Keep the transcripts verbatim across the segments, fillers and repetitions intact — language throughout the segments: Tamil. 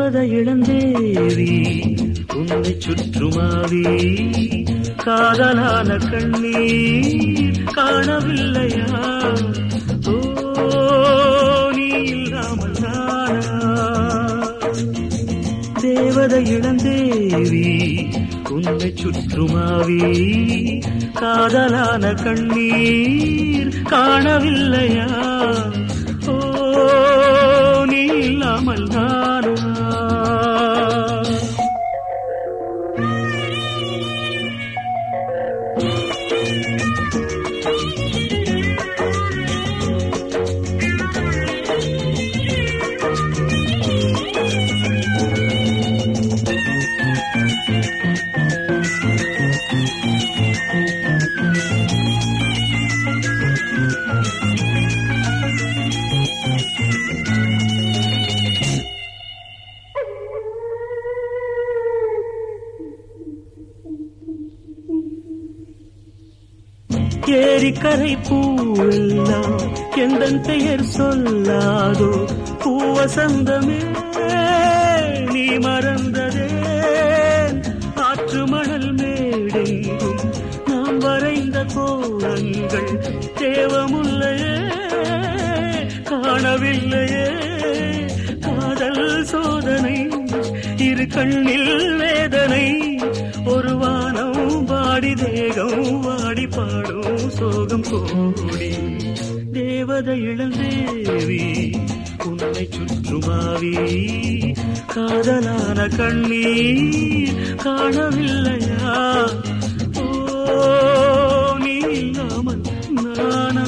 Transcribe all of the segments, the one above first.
தேவதை இளந்தேவி உன்னை சுற்றுமாவி காதலான கண்ணீர் காணவில்லையா? ஓ நீ இல்லாமல் நானா? தேவதை இளந்தேவி உன்னை சுற்றுமாவி காதலான கண்ணீர் காணவில்லையா? ஓ நீ இல்லாமல் நானா? ஏரிக்கரை பூவெல்லாம் எந்தன் பெயர் சொல்லாதோ? பூவசந்தமே நீ மறந்ததே? ஆற்று மணல் மேடெங்கும் நாம் வரைந்த கோலங்கள் தேவமுல்லையே காணவில்லையே? காதல் சோதனை இரு கண்ணில் வேதனை ஒரு வானம் வாடி தேகம் வாடி பாடும் சோகம் கோடி. தேவதை இளந்தேவி உன்னை சுற்றுமாவி காதலான கண்ணீர் காணவில்லையா? ஓ நீ இல்லாமல் நானா?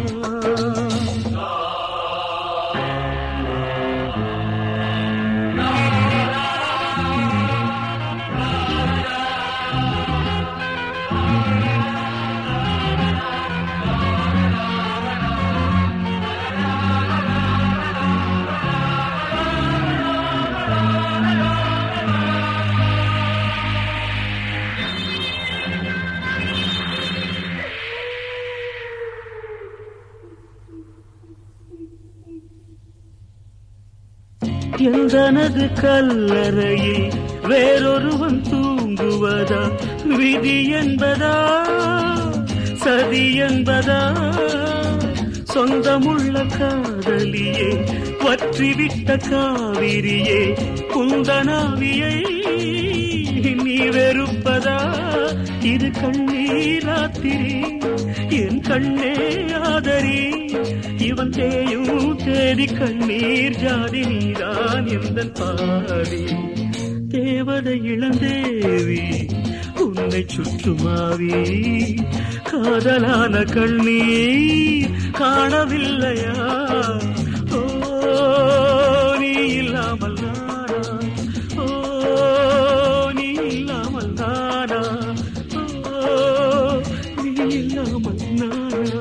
எந்தனது கல்லறையில் வேறொருவன் தூங்குவதா? விதி என்பதா சதி என்பதா? சொந்தமுள்ள காதலியே வற்றிவிட்ட காவிரியே குந்தனாவியை நீ வெறுப்பதா? இது கண்ணீராத்திரி என் கண்ணே ஆதரி. இவன் தேயும் தேதி கண்ணீர் ஜாதி நீதான் எந்தன் பாதி. தேவதை இளந்தேவி உன்னை சுற்றுமாவி காதலான கண்ணீர் காணவில்லையா? ஓ நீ இல்லாமல் நானா? ஓ நீ இல்லாமல் நானா? ஓ நீ இல்லாமல் நானா?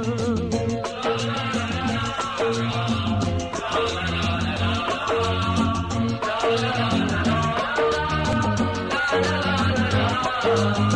Oh